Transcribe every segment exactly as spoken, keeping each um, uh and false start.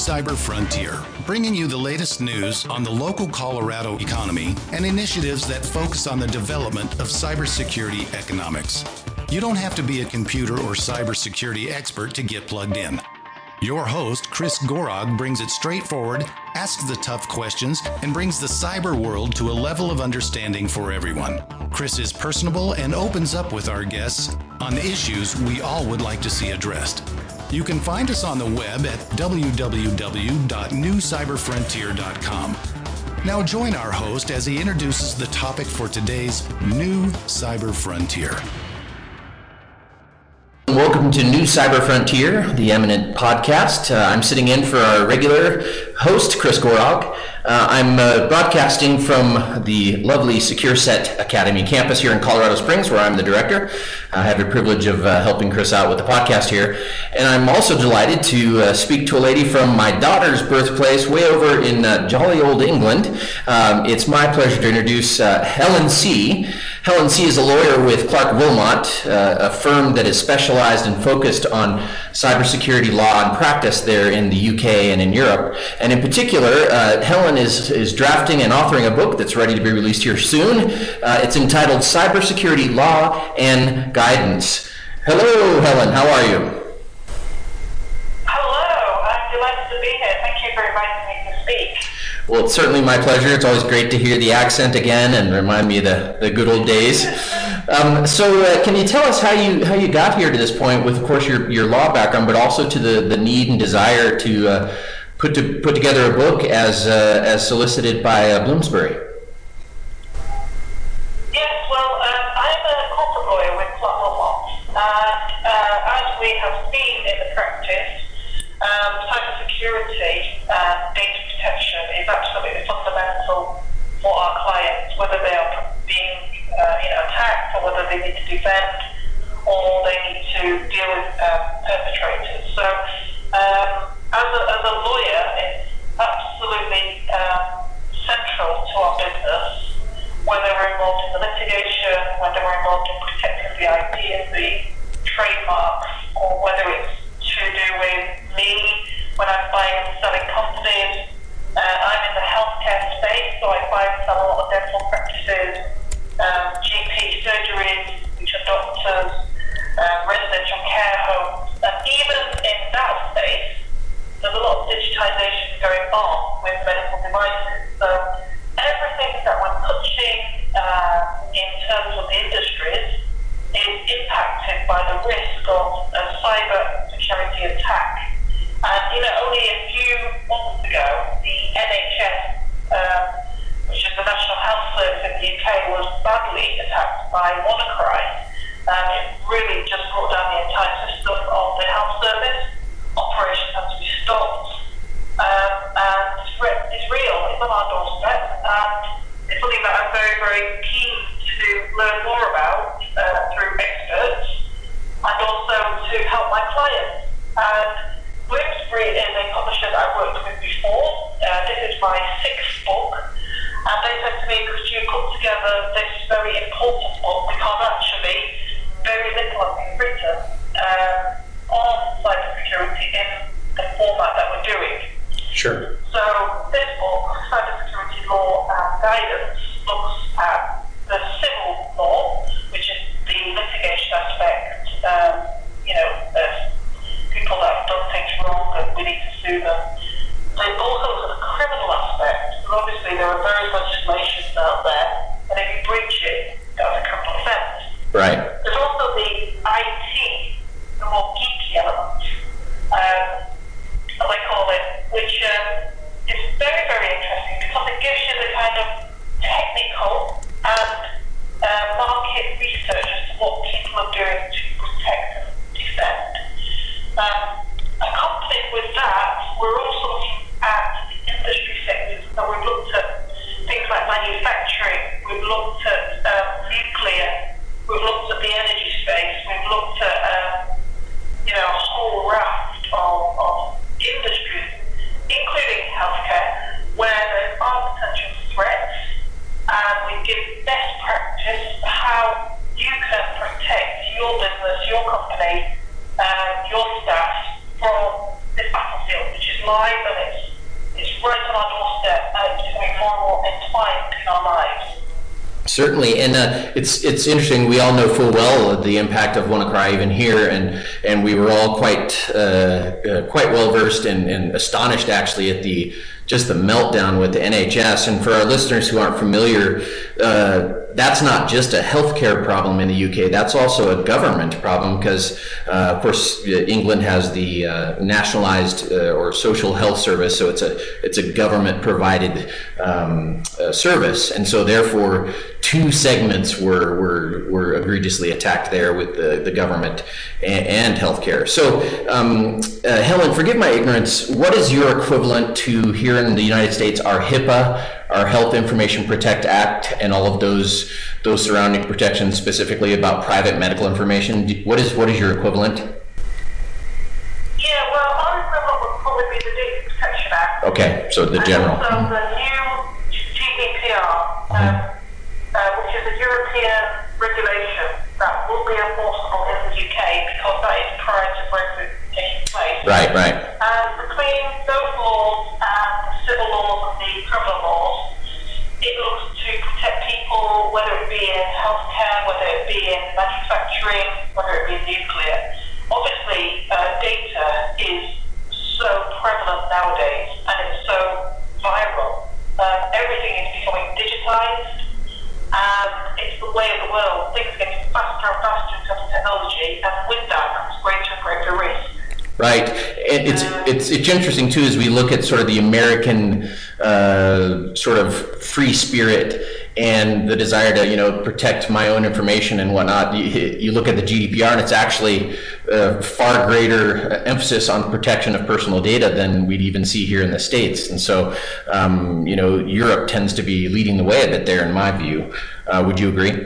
Cyber Frontier, bringing you the latest news on the local Colorado economy and initiatives that focus on the development of cybersecurity economics. You don't have to be a computer or cybersecurity expert to get plugged in. Your host, Chris Gorog, brings it straightforward, asks the tough questions, and brings the cyber world to a level of understanding for everyone. Chris is personable and opens up with our guests on the issues we all would like to see addressed. You can find us on the web at w w w dot new cyber frontier dot com. Now join our host as he introduces the topic for today's New Cyber Frontier. Welcome to New Cyber Frontier, the eminent podcast. Uh, I'm sitting in for our regular host, Chris Gorog. Uh, I'm uh, broadcasting from the lovely SecureSet Academy campus here in Colorado Springs, where I'm the director. I have the privilege of uh, helping Chris out with the podcast here. And I'm also delighted to uh, speak to a lady from my daughter's birthplace, way over in uh, jolly old England. Um, it's my pleasure to introduce uh, Helen C. Helen C. is a lawyer with Clark Wilmot, uh, a firm that is specialized and focused on cybersecurity law and practice there in the U K and in Europe. And in particular, uh, Helen is, is drafting and authoring a book that's ready to be released here soon. Uh, it's entitled Cybersecurity Law and Guidance. Hello, Helen. How are you? Hello. I'm delighted to be here. Thank you for inviting me to speak. Well, it's certainly my pleasure. It's always great to hear the accent again and remind me of the, the good old days. Um, so uh, can you tell us how you how you got here to this point with, of course, your, your law background, but also to the, the need and desire to uh, put to put together a book as uh, as solicited by uh, Bloomsbury? Yes, well, um, I'm a corporate lawyer with Clark Wilmot, and uh, as we have seen in the practice, um, cybersecurity and data protection is absolutely fundamental for our clients, whether they are being uh, you know, attacked or whether they need to defend or they need to deal with um, perpetrators. So um, as, a, as a lawyer, it's absolutely um, central to our business, whether we're involved in the litigation, whether we're involved in protecting the I P and the trademarks, or whether it's to do with me when I'm buying and selling companies. Uh, I'm in the healthcare space, so I buy and sell a lot of dental practices, um, G P surgeries, which are doctors, uh, residential care homes, and even in that space, there's a lot of digitization going on with medical devices. So everything that we're touching uh, in terms of the industries is impacted by the risk of a cyber security attack. And you know, only a few months ago, the N H S, um, which is the National Health Service in the U K, was badly attacked by WannaCry. Um, it really just brought down the entire system of the health service. Operations had to be stopped. Um, and it's, re- it's real, it's on our doorstep, and it's something that I'm very, very keen to learn more about uh, through experts, and also to help my clients. And Bloomsbury is a publisher that I've worked with before. Uh, this is my sixth book, and they said to me, could you put together this very important book, because actually very little has been written um, on cybersecurity in the format that we're doing. Sure. So this book, Cybersecurity Law and Guidance, looks at the civil law, which is the litigation aspect, um, you know, of people that have done things wrong and we need to sue them. There's also the criminal aspect, because obviously there are various legislations out there, and if you breach it, that's a criminal offence. Right. There's also the I T, the more geeky element, um, as I call it, which um, is very, very interesting because it gives you the kind of technical and uh, market research as to what people are doing to protect and defend. Um, accompanied with that, we're also looking at the industry sectors. So we've looked at things like manufacturing, we've looked at um, nuclear, we've looked at the energy space, we've looked at um, you know, a whole raft of, of industries, including healthcare, where there are potential threats, and we give best practice for how you can protect your business, your company, um, your staff from this battlefield, which is live and it's, it's right on our doorstep and it's becoming more and more entwined in our lives. Certainly, and uh, it's it's interesting. We all know full well the impact of WannaCry even here, and and we were all quite uh, uh, quite well versed and, and astonished actually at the just the meltdown with the N H S. And for our listeners who aren't familiar, uh, that's not just a healthcare problem in the U K. That's also a government problem because, uh, of course, England has the uh, nationalised uh, or social health service, so it's a it's a government provided um, uh, service, and so therefore two segments were were, were egregiously attacked there with the, the government and, and healthcare. So, um, uh, Helen, forgive my ignorance. What is your equivalent to here in the United States? Our HIPAA, our Health Information Protect Act, and all of those those surrounding protections, specifically about private medical information. What is what is your equivalent? Yeah, well, our equivalent would probably be the Data Protection Act. Okay, so the general. And also the new G D P R, um, uh, which is a European regulation that will be enforceable in the U K because that is prior to Brexit taking place. Right, right. And between those laws and the civil laws and the criminal laws, it looks to protect people, whether it be in healthcare, whether it be in manufacturing, whether it be nuclear. Obviously, uh, data is so prevalent nowadays, and it's so viral. Uh, everything is becoming digitized, and it's the way of the world. Things are getting faster and faster in terms of technology, and with that comes greater and greater risk. Right, and it's it's it's interesting too as we look at sort of the American uh, sort of free spirit and the desire to you know protect my own information and whatnot. You, you look at the G D P R and it's actually uh, far greater emphasis on protection of personal data than we'd even see here in the States. And so um, you know Europe tends to be leading the way a bit there, in my view. Uh, would you agree?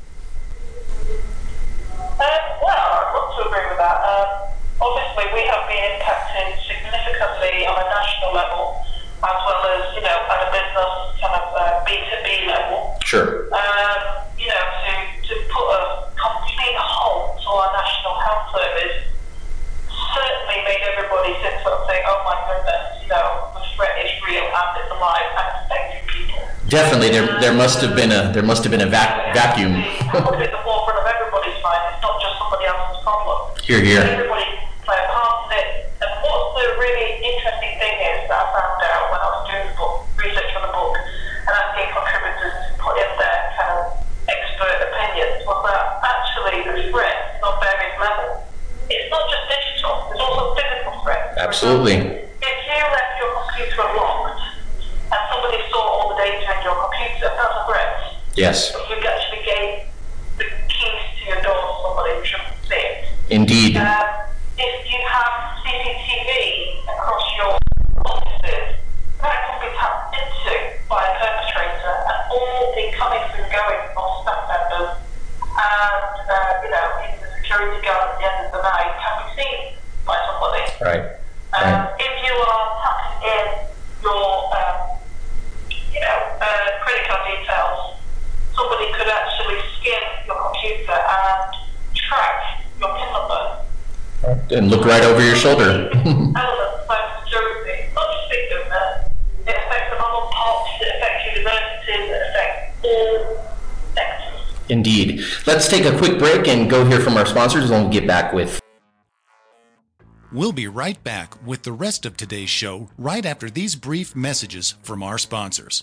Um, well, I'd love to agree with that. Um, Obviously, we have been impacted significantly on a national level, as well as, you know, at a business kind of uh, B two B level. Sure. Um, you know, to, to put a complete halt to our national health service certainly made everybody sit up and think, oh my goodness, you know, the threat is real and it's alive and it's affecting people. Definitely, there there must have been a there must have been a vac- vacuum. It's at the forefront of everybody's mind. It's not just somebody else's problem. Here, here. Everybody play a part in it. And what the really interesting thing is that I found out when I was doing the book, research on the book, and asking contributors to put in their kind of expert opinions, was that actually the threat is on various levels. It's not just digital, there's also physical threats. Absolutely. If you left your computer unlocked and somebody saw all the data in your computer, that's a threat. Yes. If you actually gave the keys to your door to somebody who shouldn't see it. Indeed. Um, if you have C C T V across your offices, that can be tapped into by a perpetrator, and all the coming and going of staff members and uh, you know, even the security guard at the end of the night can be seen by somebody. Right. Um, Right. If you are tapping in your um, you know, uh, credit card details, somebody could actually skim your computer and track your PIN number. And look right over your shoulder. Elements of security, not just big business. It affects the normal parts, it affects universities, it affects all sectors. Indeed. Let's take a quick break and go hear from our sponsors, and then we'll get back with. We'll be right back with the rest of today's show right after these brief messages from our sponsors.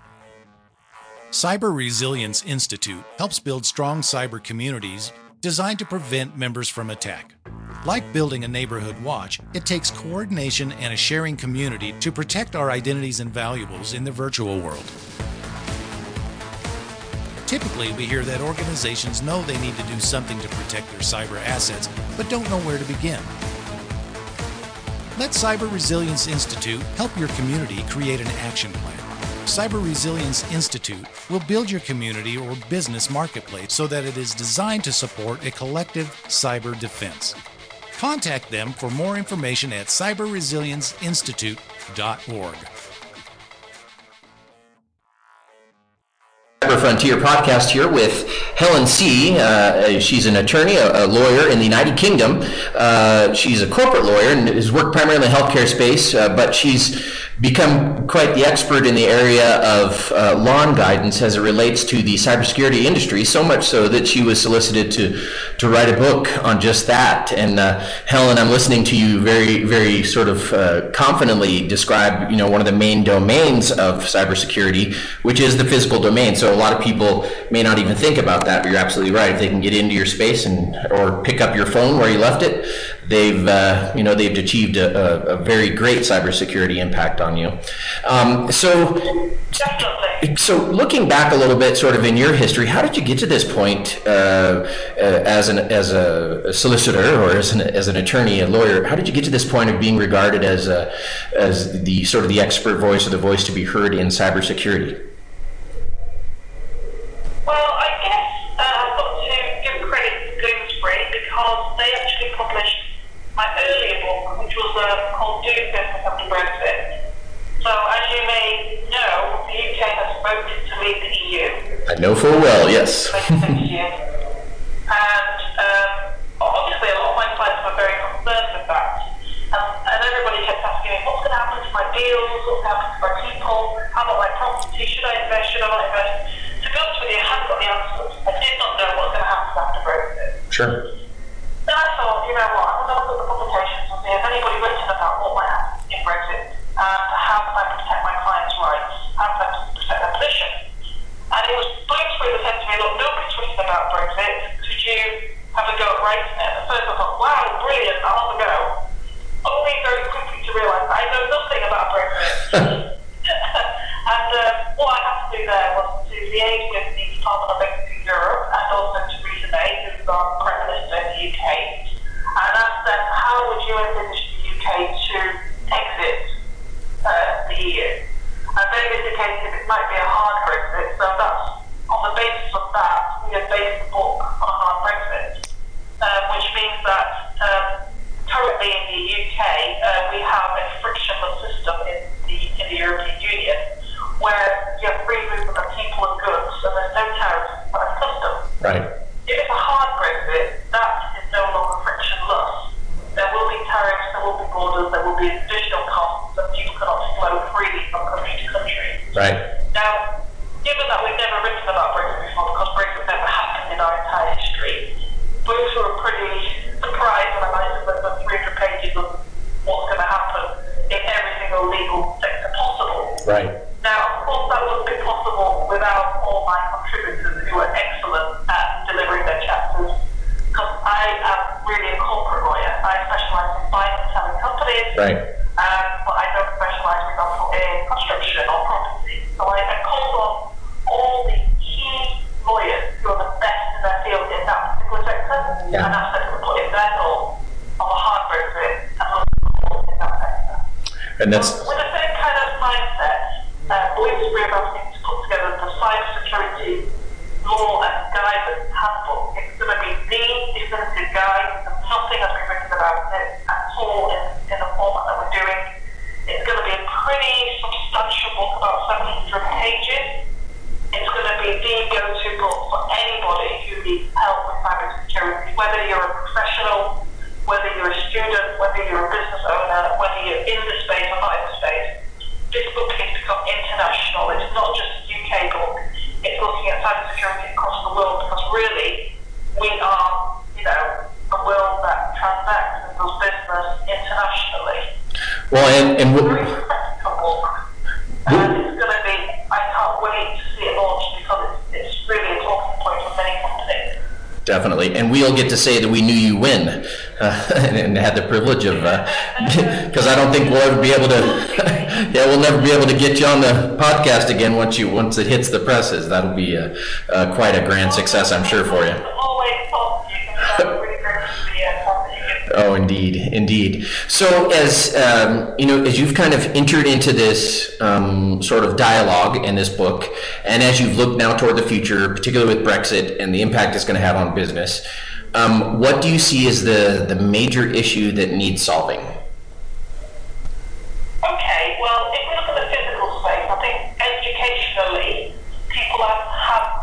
Cyber Resilience Institute helps build strong cyber communities designed to prevent members from attack. Like building a neighborhood watch, it takes coordination and a sharing community to protect our identities and valuables in the virtual world. Typically, we hear that organizations know they need to do something to protect their cyber assets, but don't know where to begin. Let Cyber Resilience Institute help your community create an action plan. Cyber Resilience Institute will build your community or business marketplace so that it is designed to support a collective cyber defense. Contact them for more information at cyber resilience institute dot org. Frontier podcast here with Helen See. Uh, she's an attorney, a, a lawyer in the United Kingdom. Uh, she's a corporate lawyer and has worked primarily in the healthcare space, uh, but she's become quite the expert in the area of uh, law and guidance as it relates to the cybersecurity industry, so much so that she was solicited to, to write a book on just that. And uh, Helen, I'm listening to you very, very sort of uh, confidently describe, you know, one of the main domains of cybersecurity, which is the physical domain. So a lot of people may not even think about that, but you're absolutely right. If they can get into your space and or pick up your phone where you left it, they've uh, you know they've achieved a, a, a very great cybersecurity impact on you. Um, so, so looking back a little bit, sort of in your history, how did you get to this point uh, uh, as an as a solicitor or as an as an attorney, a lawyer? How did you get to this point of being regarded as a, as the sort of the expert voice or the voice to be heard in cybersecurity? Well, I guess uh, I've got to give credit to Bloomsbury because they actually published my earlier book, which was uh, called Do Business After Brexit. So, as you may know, the U K has voted to leave the E U. I know full well, yes. Next year. And um, obviously, a lot of my clients were very concerned with that. Um, and everybody kept asking me, what's going to happen to my deals? What's going to happen to my people? How about my property? Should I invest? Should I not invest? To be honest with you, I hadn't got the answers. I did not know what was going to happen after Brexit. Sure. Then I thought, you know what, I'm going to look at the publications and see if anybody written about what might happen in Brexit and how can I protect my clients' rights, how can I protect their position. And it was Bloomsbury that said to me, look, nobody's written about Brexit, could you have a go at writing it? At first I thought, wow, brilliant, I'll have a go. Only very quickly to realise I know nothing about Brexit. And uh, what I had to do there was to liaise with the Department of Executive Europe and also Theresa May, who's our Prime Minister in the U K, and ask them how would you envisage the U K to exit uh, the E U. And they indicated it might be a hard Brexit, so that's on the basis of that we have based the book on a hard Brexit, uh, which means that um, currently in the U K uh, we have a frictionless system in the, in the European Union, where you have free movement of people and goods, and there's no tariffs and customs. Right. If it's a hard Brexit, that is no longer frictionless. There will be tariffs, there will be borders, there will be additional costs, and people cannot flow freely from country to country. Right. Now, given that we've never written about Brexit before, because Brexit never happened in our entire history, we were pretty surprised when I managed to look at three hundred pages of what's going to happen in every single legal sector possible. Right. Now, of course, that wouldn't be possible without all my contributors who are excellent at delivering their chapters, because I am really a corporate lawyer. I specialise in buying and selling companies, Right. um, but I don't specialise, for example, in construction or property. So I, I called on all the key lawyers who are the best in their field in that particular sector, Yeah. and asked them to put in their thoughts on the hard Brexit and look at in that sector. And that's So with the same kind of mindset, Uh, Bloomsbury have asked me to put together the cybersecurity law and guidance handbook. It's going to be the definitive guide. Nothing has been written about it at all in, in the format that we're doing. It's going to be a pretty substantial book, about seven hundred pages. It's going to be the go-to book for anybody who needs help with cybersecurity, whether you're a professional, whether you're a student, whether you're a business owner, whether you're in the space or not in the space. This book has become international. It's not just a U K book. It's looking at cybersecurity across the world, because really we are, you know, a world that transacts and does business internationally. well, and and It's a w- very practical book, and it's going to be. I can't wait to see it launched because it's, it's really a talking point for many companies. Definitely, and we'll get to say that we knew you win, uh, and, and had the privilege of, because uh, I don't think we'll ever be able to, yeah, we'll never be able to get you on the podcast again once you once it hits the presses. That'll be uh, uh, quite a grand success, I'm sure, for you. Always thought you can be really great to be a company. Oh, indeed, indeed. So, as um, you know, as you've kind of entered into this um, sort of dialogue in this book, and as you've looked now toward the future, particularly with Brexit and the impact it's going to have on business, um, what do you see as the the major issue that needs solving? Okay, well, if we look at the physical space, I think educationally, people have, have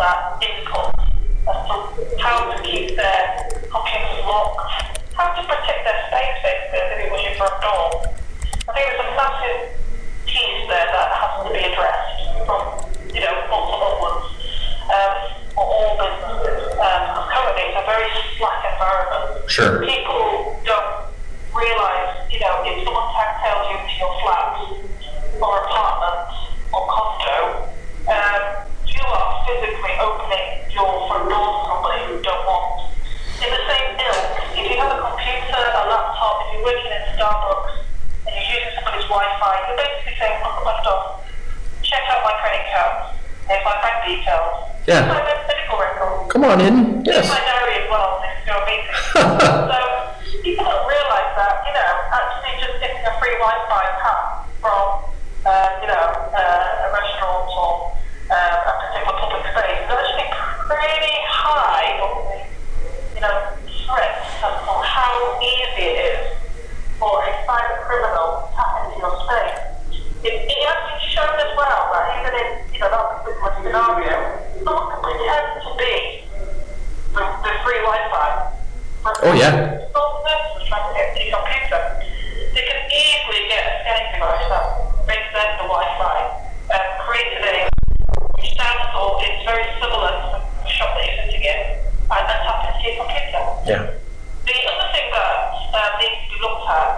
Sure. People don't realize, you know, if someone tails you into your flat or apartment or condo, um, you are physically opening your front door to somebody who you don't want. In the same ilk, if you have a computer, a laptop, if you're working in Starbucks and you're using somebody's Wi-Fi, you're basically saying, look at my stuff, check out my credit card, here's my bank details, yeah. here's my medical record. Come on in, yes. Here's my diary as well, next to your meeting. So people don't realise that, you know, actually just getting a free Wi-Fi pass from, uh, you know, uh, a restaurant or uh, a particular public space is actually pretty high on the, you know, threat as to how easy it is for a cyber criminal to tap into your space. It, it actually shows as well that even in, you know, that particular scenario, someone can pretend to be the, the free Wi-Fi. Oh, yeah. Someone trying to get to your computer. They can easily get a scanning device that makes them the Wi-Fi, um, created a which stands for, it's very similar to the shop that you're sitting in, and then tap into your computer. Yeah. The other thing that uh, needs to be looked at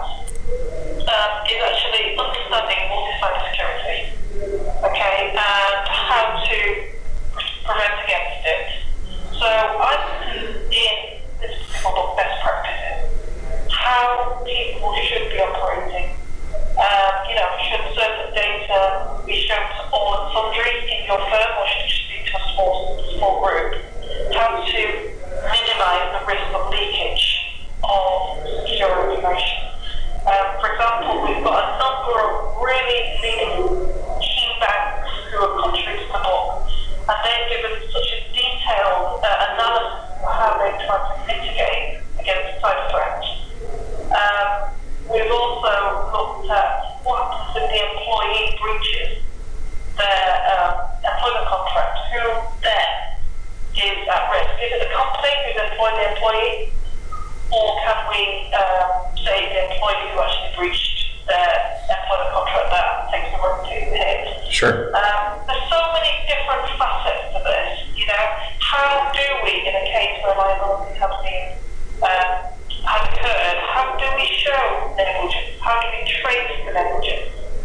um, is actually understanding what is cybersecurity, okay, and how to pre- prevent against it. So I've in this called best practices, how people should be operating. Um, you know, should certain data be shown to all and sundry in your firm, or should it just be to a small, small group? How to minimise the risk of leakage of secure information. Um, for example, we've got a number of really leading key banks who are country to the book, and they've given such a detailed uh, analysis of how they try to mitigate against cyber threats. Um, we've also looked at what happens if the employee breaches their um, employment contract. Who then is at risk? Is it the company who's employed the employee? Or can we um, say the employee who actually breached their employment contract that takes the work to hit? Sure. Um, there's so many different facets to this, you know. How do we, in a case where liability has been um, has occurred, how do we show negligence? How do we trace the negligence?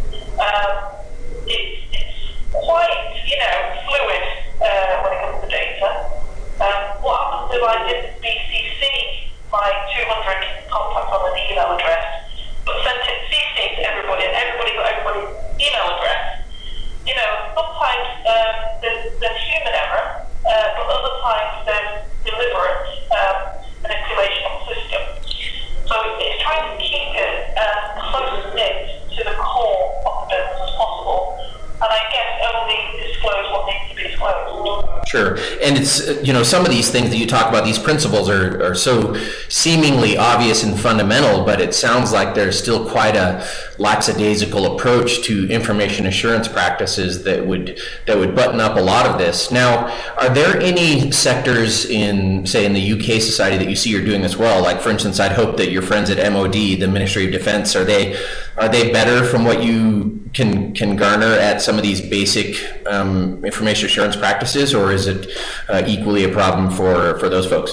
Um, it's, it's quite, you know, fluid uh, when it comes to data. Um, what happens if I didn't B C C my two hundred contacts on an email address, but sent it C C to everybody, and everybody got everybody's email address? You know, sometimes um, there's, there's human error, uh, but other times there's deliberate um, manipulation of the system. So it's trying to keep it as close knit to the core of the business as possible, and I guess only disclose what needs to be disclosed. Sure. And it's, you know, some of these things that you talk about, these principles are, are so seemingly obvious and fundamental, but it sounds like there's still quite a lackadaisical approach to information assurance practices that would that would button up a lot of this. Now, are there any sectors in, say, in the U K society that you see are doing this well? Like, for instance, I'd hope that your friends at M O D, the Ministry of Defense, are they are they better from what you can can garner at some of these basic um, information assurance practices, or is it uh, equally a problem for, for those folks?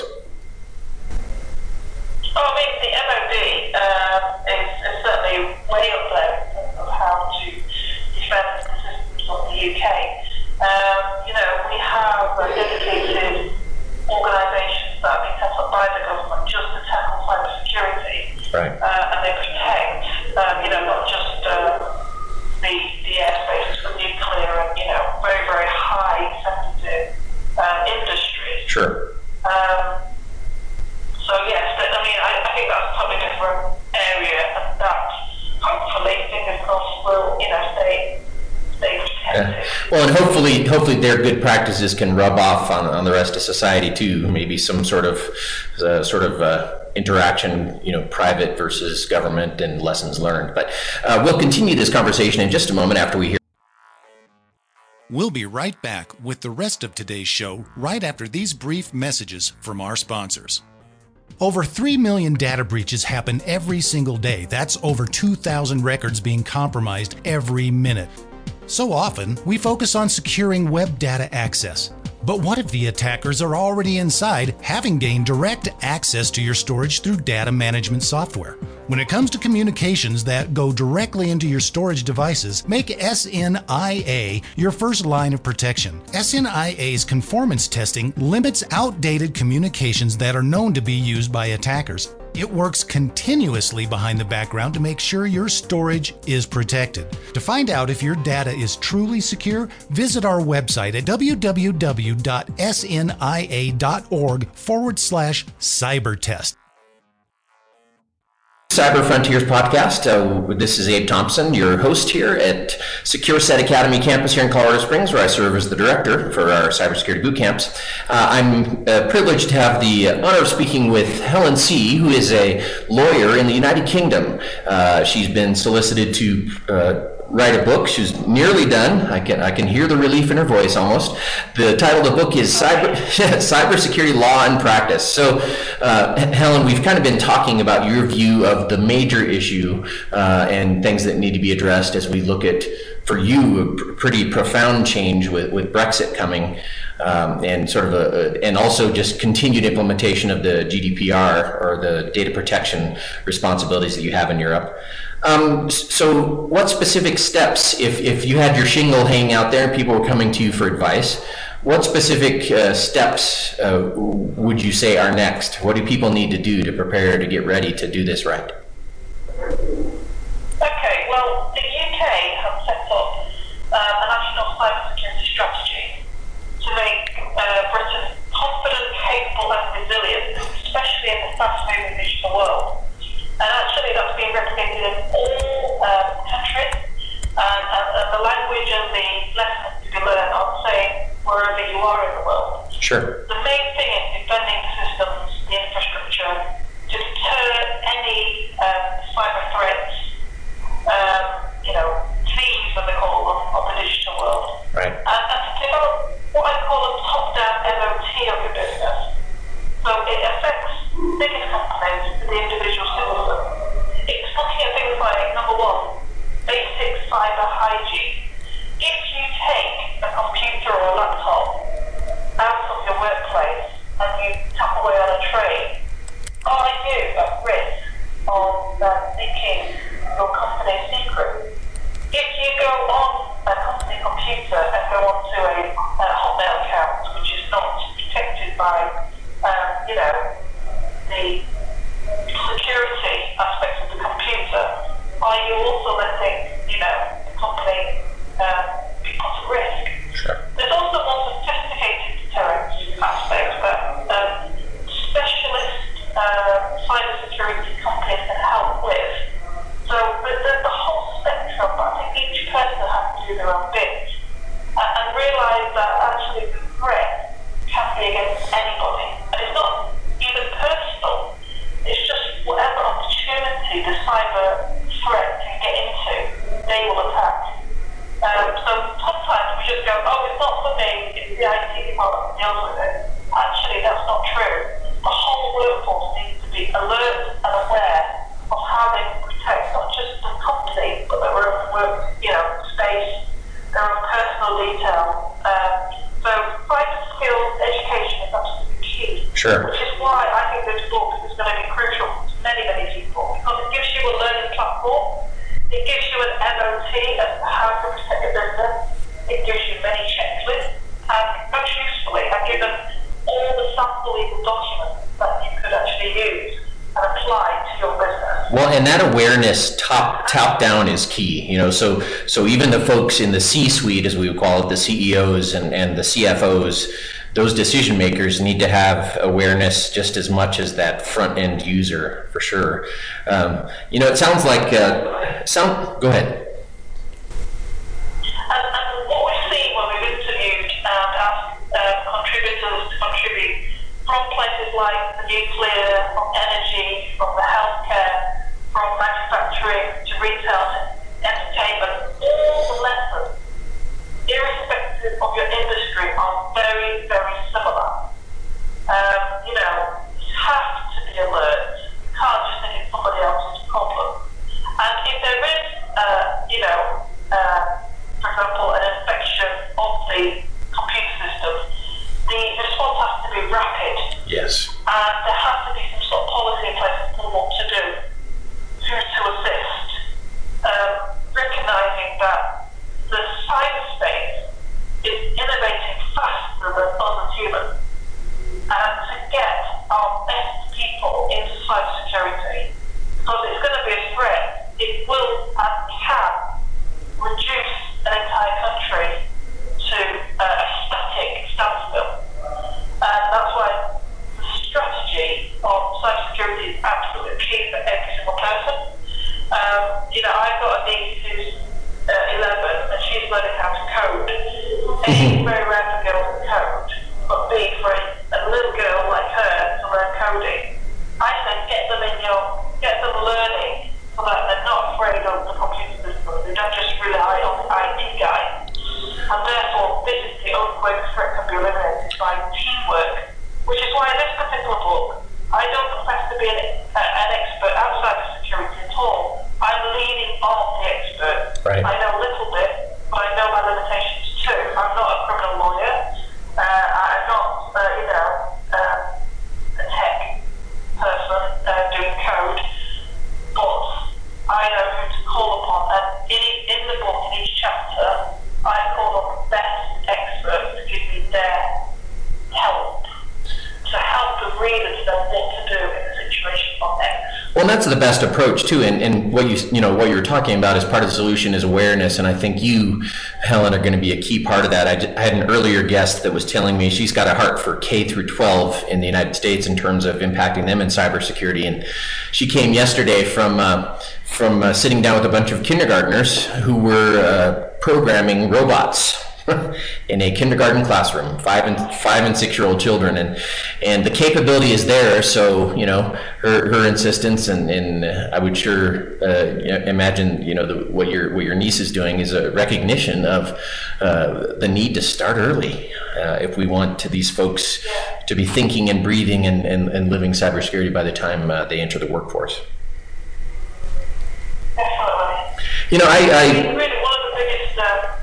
Oh, I mean, the M O D um, is, is certainly way up there in terms of how to defend the systems of the U K. Um, you know, we have uh, dedicated organisations that have been set up by the government just to tackle cyber security. Right. Uh, and they protect, um, you know, not just uh, the, the airspace, but nuclear and, you know, very, very high sensitive um, industries. Sure. Um, so, yes, but, I mean, I, I think that's probably a different area, and that hopefully, fingers crossed, will, you know, stay, stay protected. Yeah. Well, and hopefully, hopefully their good practices can rub off on, on the rest of society too. Maybe some sort of, uh, sort of uh, interaction, you know, private versus government, and lessons learned. But uh, we'll continue this conversation in just a moment after we hear. We'll be right back with the rest of today's show right after these brief messages from our sponsors. Over three million data breaches happen every single day. That's over two thousand records being compromised every minute. So often, we focus on securing web data access. But what if the attackers are already inside, having gained direct access to your storage through data management software? When it comes to communications that go directly into your storage devices, make S N I A your first line of protection. S N I A's conformance testing limits outdated communications that are known to be used by attackers. It works continuously behind the background to make sure your storage is protected. To find out if your data is truly secure, visit our website at www.snia.org forward slash cybertest. Cyber Frontiers podcast. Uh, this is Abe Thompson, your host here at SecureSet Academy campus here in Colorado Springs, where I serve as the director for our cybersecurity boot camps. Uh, I'm uh, privileged to have the honor of speaking with Helen See, who is a lawyer in the United Kingdom. Uh, she's been solicited to uh, write a book. She's nearly done. I can I can hear the relief in her voice almost. The title of the book is Cyber Cybersecurity Law and Practice. So, uh, Helen, we've kind of been talking about your view of the major issue uh, and things that need to be addressed as we look at, for you, a pr- pretty profound change with, with Brexit coming, um, and sort of a, a and also just continued implementation of the G D P R, or the data protection responsibilities that you have in Europe. Um, so what specific steps, if, if you had your shingle hanging out there and people were coming to you for advice, what specific uh, steps uh, would you say are next? What do people need to do to prepare to get ready to do this right? Okay, well, the U K has set up uh, a national cybersecurity strategy to make uh, Britain confident, capable and resilient, especially in the fast-moving digital world. And actually that's been replicated in all um, countries, and, and, and the language and the lessons to be learned are the same wherever you are in the world. Sure. The main thing is defending the systems, the infrastructure, to deter any um, cyber threats, um, you know, thieves, as they call them, of the digital world. Right. And, and to develop what I call a top-down M O T of your business. So it affects biggest companies to the individual citizen. It's looking at things like, number one, basic cyber hygiene. If you take a computer or a laptop out of your workplace and you tuck away on a tray, are you at risk of uh, leaking your company's secret? If you go on a company computer and go onto a, a Hotmail account, which is not protected by Um, you know, the security aspects of the computer, are you also letting, you know, the company um, be put at risk? Sure. There's also more sophisticated deterrence aspects that um, specialist uh, cybersecurity companies can help with. So there's the whole spectrum, but I think each person has to do their own bit and, and realise that actually the threat can be against anybody. And it's not even personal. It's just whatever opportunity the cyber threat can get into, they will attack. Um, so sometimes we just go, oh, it's not for me, it's the I T department that deals with it. Actually, that's not true. The whole workforce needs to be alert and aware of how they can protect not just the company, but their own work, you know, space, their own personal detail. Um, So cyber skills education is absolutely key. Sure. Which is why I think this book is going to be crucial to many, many people, because it gives you a learning platform, it gives you an M O T as to how to protect your business, it gives you many checklists, and most usefully, I've given all the sample legal documents that you could actually use and apply to your business. Well, and that awareness top top down is key. You know, so so even the folks in the C-suite, as we would call it, the C E Os and, and the C F Os, those decision makers need to have awareness just as much as that front end user, for sure. Um, you know, it sounds like uh, sound. Go ahead. And, and what we've seen when we've interviewed and asked uh, contributors to contribute from places like the nuclear, from energy, from the healthcare, from manufacturing to retail to entertainment, all the lessons, irrespective of your industry, are very, very similar. Um, you know, you have to be alert. You can't just think it's somebody else's problem. And if there is, uh, you know, uh, for example, an infection of the computer system, Yes. And there has to be some sort of policy in place for what to do, who to assist, um, recognizing that the cyberspace is innovating faster than us as humans. And to get our best people into cybersecurity, because it's going to be a threat, it will and can reduce an entire country to uh, a static standstill. And that's why the strategy of cybersecurity is absolutely key for every single person. Um, you know, I've got a niece who's uh, eleven and she's learning how to code. A, it's very rare for girls to code, but B, for a, a little girl like her to learn coding, I said get them in your, get them learning so that they're not afraid of the computer system. They don't just rely on the I T guy. And therefore, this is the only way the threat can be eliminated, by teamwork, which is why in this particular book, I don't profess to be an, uh, an expert outside of security at all. I'm leaning on the expert. Right. I know a little bit, but I know my limitations too. I'm not a criminal lawyer. Uh, I'm not, uh, you know, um, a tech person uh, doing code, but I know who to call upon. And in, in the book, in each chapter, I call on the best experts to give me their help, to help the reader to know what to do in a situation of X. Well, that's the best approach too, and, and what you you know what you're talking about as part of the solution is awareness, and I think you, Helen, are going to be a key part of that. I, d- I had an earlier guest that was telling me she's got a heart for K through twelve in the United States in terms of impacting them in cybersecurity, and she came yesterday from uh, from uh, sitting down with a bunch of kindergartners who were uh, programming robots in a kindergarten classroom, five and five and six year old children, and and the capability is there. So you know her her insistence, and, and uh, I would sure uh, imagine you know the, what your what your niece is doing is a recognition of uh, the need to start early uh, if we want to these folks to be thinking and breathing and, and, and living cybersecurity by the time uh, they enter the workforce. Definitely. You know, I. I It's really one of the biggest. Um,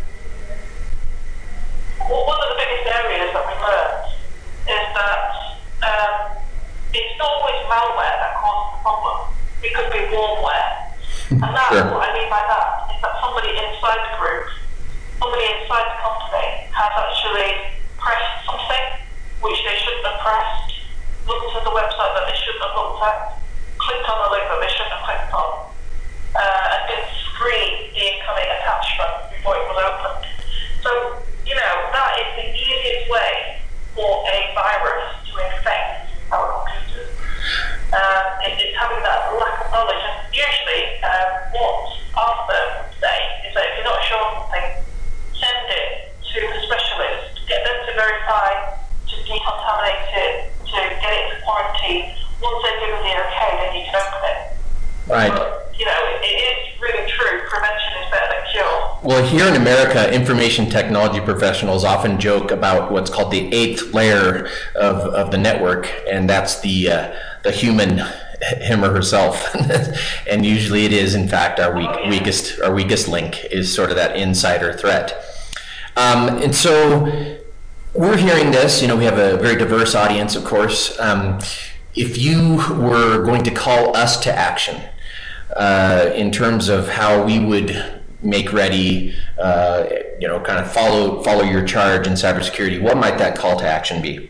Well, one of the biggest areas that we learned is that um, it's not always malware that causes the problem. It could be warmware. And that's Sure. what I mean by that, is that somebody inside the group, somebody inside the company has actually pressed something which they shouldn't have pressed, looked at the website that they shouldn't have looked at, clicked on the link that they shouldn't have clicked on, uh, and didn't screen the incoming attachment before it was opened. So, you know, that is the easiest way for a virus to infect our computers. Um, it, it's having that lack of knowledge. And usually, um, what Arthur would say is that if you're not sure of something, send it to the specialist, get them to verify, to decontaminate it, to get it to quarantine. Once they've given the okay, then you can open it. Right. But, you know, it, it is really true. Prevention is better than cure. Well, here in America, information technology professionals often joke about what's called the eighth layer of, of the network, and that's the uh, the human, him or herself. And usually it is, in fact, our weak, Oh, yeah. weakest our weakest link is sort of that insider threat. Um, and so we're hearing this. You know, we have a very diverse audience, of course. Um, if you were going to call us to action uh, in terms of how we would make ready, uh, you know, kind of follow follow your charge in cybersecurity, what might that call to action be?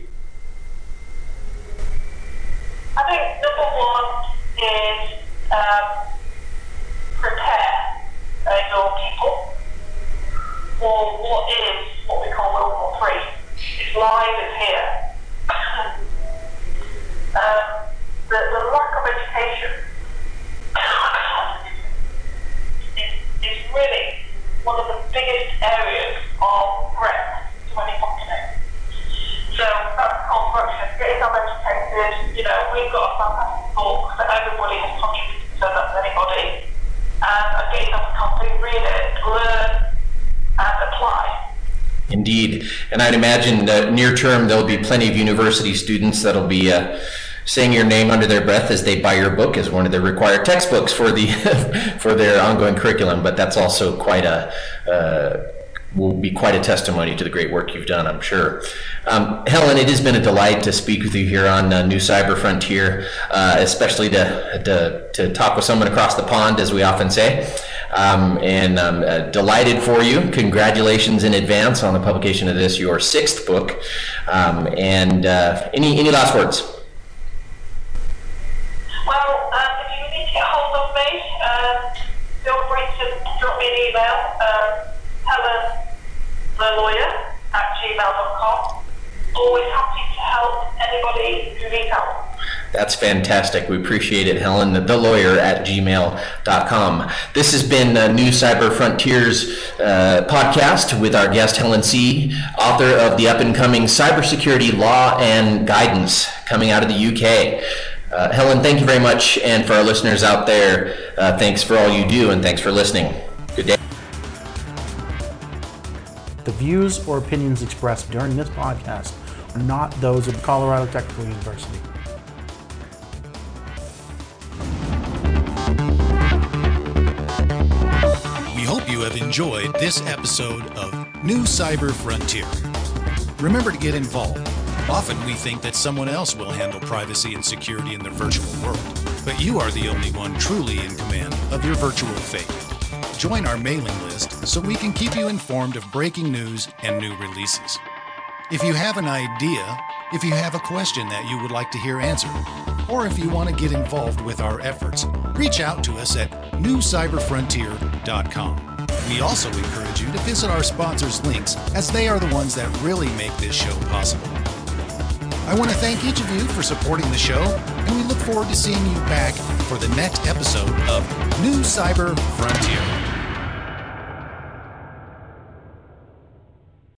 I think number one is um, prepare uh, your people for what is what we call World War Three. It's live, it's here. um, the, the lack of education is, is really one of the biggest areas of threat to any company. So that's called for action. Getting them educated. You know, we've got a fantastic book that everybody has contributed to, that's anybody. And getting them to complete, read it, learn, and apply. Indeed, and I'd imagine that near term there'll be plenty of university students that'll be uh, saying your name under their breath as they buy your book as one of the required textbooks for the for their ongoing curriculum. But that's also quite a uh, will be quite a testimony to the great work you've done, I'm sure. Um, Helen, it has been a delight to speak with you here on uh, New Cyber Frontier, uh, especially to, to, to talk with someone across the pond, as we often say. Um, and I'm uh, delighted for you. Congratulations in advance on the publication of this, your sixth book. Um, and uh, any, any last words? Well, um, if you need to get hold of me, um, feel free to drop me an email, um, Helen the lawyer at gmail dot com. Always happy to help anybody who needs help. That's fantastic. We appreciate it, Helen, the lawyer at gmail dot com. This has been uh, New Cyber Frontiers uh, podcast with our guest, Helen See, author of the up-and-coming Cybersecurity Law and Guidance, coming out of the U K. Uh, Helen, thank you very much, and for our listeners out there, uh, thanks for all you do, and thanks for listening. Good day. The views or opinions expressed during this podcast are not those of Colorado Technical University. We hope you have enjoyed this episode of New Cyber Frontier. Remember to get involved. Often we think that someone else will handle privacy and security in the virtual world, but you are the only one truly in command of your virtual fate. Join our mailing list so we can keep you informed of breaking news and new releases. If you have an idea, if you have a question that you would like to hear answered, or if you want to get involved with our efforts, reach out to us at new cyber frontier dot com. We also encourage you to visit our sponsors' links, as they are the ones that really make this show possible. I want to thank each of you for supporting the show, and we look forward to seeing you back for the next episode of New Cyber Frontier.